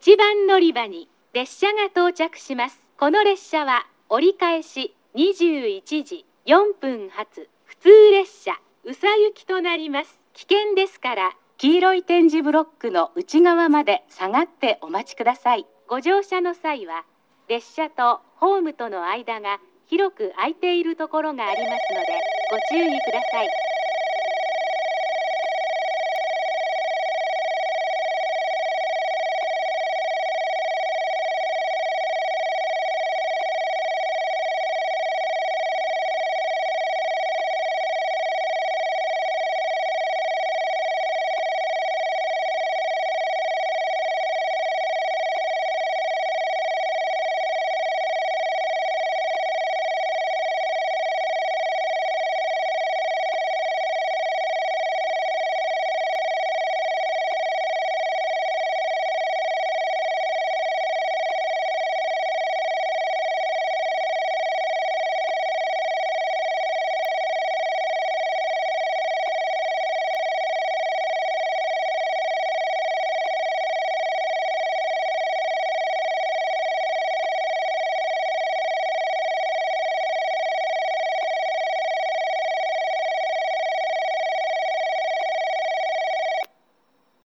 1番乗り場に列車が到着します。この列車は折り返し21時4分発普通列車宇佐行きとなります。危険ですから黄色い点字ブロックの内側まで下がってお待ちください。ご乗車の際は列車とホームとの間が広く空いているところがありますのでご注意ください。